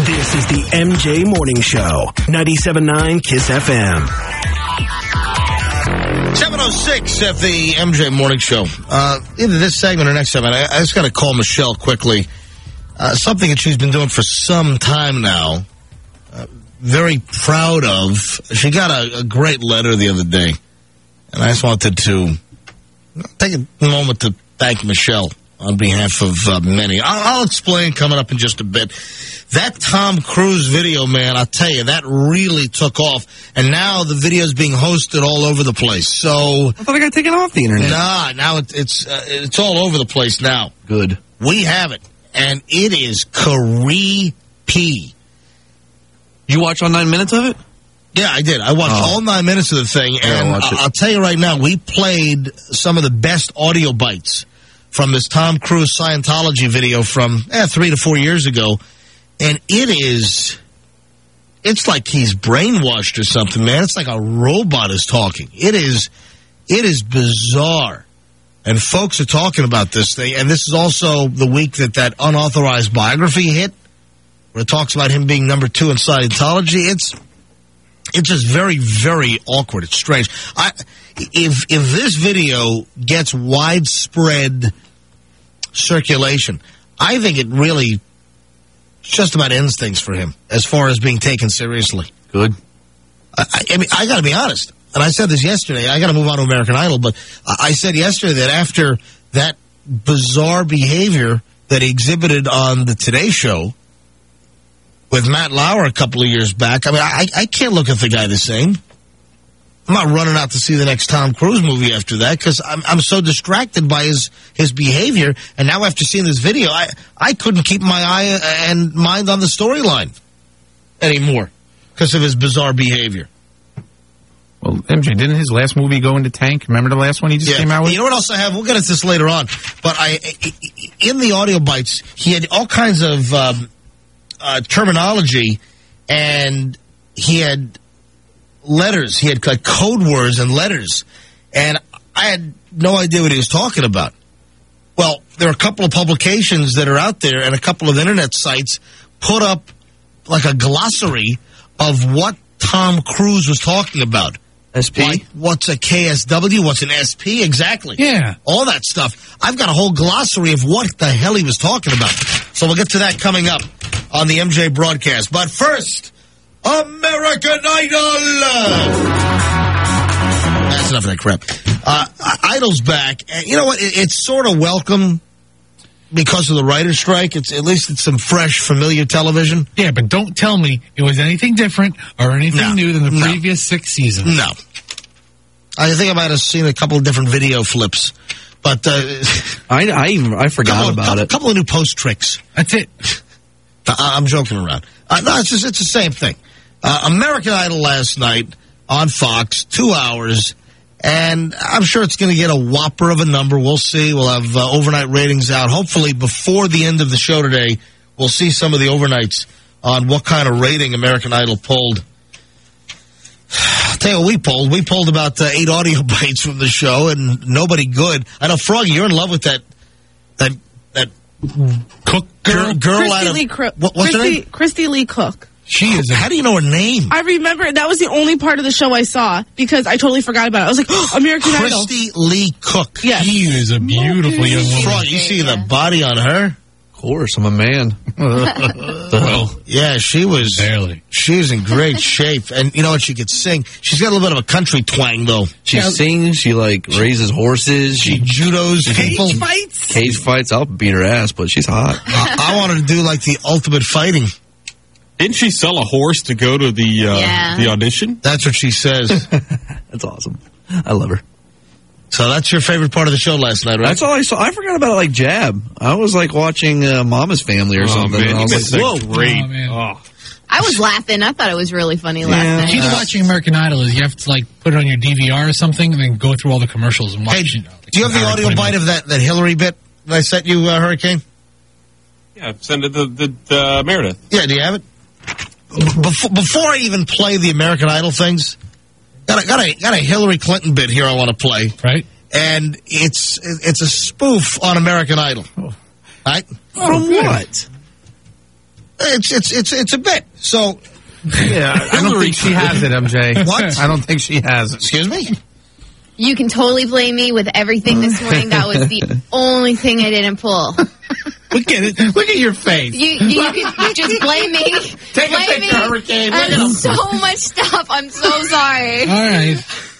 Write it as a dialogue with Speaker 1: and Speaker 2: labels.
Speaker 1: This is the MJ Morning Show, 97.9 KISS FM.
Speaker 2: 7:06 at the MJ Morning Show. Either this segment or next segment, I just got to call Michelle quickly. Something that she's been doing for some time now. Very proud of. She got a great letter the other day. And I just wanted to take a moment to thank Michelle on behalf of many. I'll explain coming up in just a bit. That Tom Cruise video, man, I'll tell you, that really took off. And now the video is being hosted all over the place. So
Speaker 3: I thought I got taken off the internet.
Speaker 2: Nah, now it's all over the place now.
Speaker 3: Good.
Speaker 2: We have it. And it is creepy.
Speaker 3: You watch all 9 minutes of it?
Speaker 2: Yeah, I did. I watched all 9 minutes of the thing. And I'll tell you right now, we played some of the best audio bites from this Tom Cruise Scientology video from 3 to 4 years ago. And it's like he's brainwashed or something, man. It's like a robot is talking. It is bizarre. And folks are talking about this thing. And this is also the week that unauthorized biography hit, where it talks about him being number 2 in Scientology. It's just very, very awkward. It's strange. If this video gets widespread circulation, I think it really just about ends things for him as far as being taken seriously.
Speaker 3: Good.
Speaker 2: I mean, I got to be honest. And I said this yesterday. I got to move on to American Idol, but I said yesterday that after that bizarre behavior that he exhibited on the Today Show with Matt Lauer a couple of years back, I mean, I can't look at the guy the same. I'm not running out to see the next Tom Cruise movie after that because I'm so distracted by his behavior. And now after seeing this video, I couldn't keep my eye and mind on the storyline anymore because of his bizarre behavior.
Speaker 4: Well, MJ, didn't his last movie go into tank? Remember the last one he just came out with?
Speaker 2: You know what else I have? We'll get into this later on. But in the audio bites, he had all kinds of terminology, and he had letters. He had code words and letters. And I had no idea what he was talking about. Well, there are a couple of publications that are out there and a couple of internet sites put up like a glossary of what Tom Cruise was talking about.
Speaker 3: SP?
Speaker 2: Like, what's a KSW? What's an SP? Exactly.
Speaker 4: Yeah.
Speaker 2: All that stuff. I've got a whole glossary of what the hell he was talking about. So we'll get to that coming up on the MJ broadcast. But first, American Idol! That's enough of that crap. Idol's back. And you know what? It's sort of welcome because of the writer's strike. At least it's some fresh, familiar television.
Speaker 4: Yeah, but don't tell me it was anything different or anything new than the previous 6 seasons.
Speaker 2: No. I think I might have seen a couple of different video flips. But
Speaker 3: I forgot about it.
Speaker 2: A couple of new post tricks.
Speaker 4: That's it.
Speaker 2: I'm joking around. No, it's the same thing. American Idol last night on Fox, 2 hours. And I'm sure it's going to get a whopper of a number. We'll see. We'll have overnight ratings out. Hopefully before the end of the show today, we'll see some of the overnights on what kind of rating American Idol pulled. I'll tell you what we pulled. We pulled about 8 audio bites from the show, and nobody good. I know, Froggy, you're in love with that
Speaker 4: Cook
Speaker 2: girl out of... What's her name?
Speaker 5: Christy Lee Cook.
Speaker 2: She is. How do you know her name?
Speaker 5: I remember that was the only part of the show I saw because I totally forgot about it. I was like, oh, American Idol.
Speaker 2: Christy Lee Cook.
Speaker 5: Yeah.
Speaker 4: She is a beautiful young woman.
Speaker 2: Frog, you see the body on her?
Speaker 3: Of course, I'm a man.
Speaker 4: Well,
Speaker 2: yeah, she was.
Speaker 4: Barely.
Speaker 2: She was in great shape, and you know what? She could sing. She's got a little bit of a country twang, though.
Speaker 3: She sings. She raises horses.
Speaker 2: She judos people.
Speaker 3: Cage fights. I'll beat her ass, but she's hot.
Speaker 2: I wanted to do like the ultimate fighting.
Speaker 6: Didn't she sell a horse to go to the audition?
Speaker 2: That's what she says.
Speaker 3: That's awesome. I love her.
Speaker 2: So that's your favorite part of the show last night, right?
Speaker 3: That's all I saw. I forgot about like Jab. I was like watching Mama's Family or something.
Speaker 6: Man,
Speaker 3: and I was like, whoa,
Speaker 6: great.
Speaker 4: Oh, man.
Speaker 7: I was laughing. I thought it was really funny last night.
Speaker 4: The key to watching American Idol is you have to like put it on your DVR or something and then go through all the commercials and watch it.
Speaker 2: Do you have the audio bite of that Hillary bit that I sent you, Hurricane?
Speaker 6: Yeah, send it to Meredith.
Speaker 2: Yeah, do you have it? Before I even play the American Idol things, got a Hillary Clinton bit here I want to play.
Speaker 4: Right.
Speaker 2: And it's a spoof on American Idol. Right?
Speaker 3: From what?
Speaker 2: It's a bit. So,
Speaker 8: yeah, I don't think she has it, MJ.
Speaker 2: What?
Speaker 8: I don't think she has it.
Speaker 2: Excuse me?
Speaker 7: You can totally blame me with everything this morning. That was the only thing I didn't pull.
Speaker 8: Look at it. Look at your face.
Speaker 7: You just blame me.
Speaker 8: Take a picture, Hurricane.
Speaker 7: And so much stuff. I'm so sorry.
Speaker 4: All right.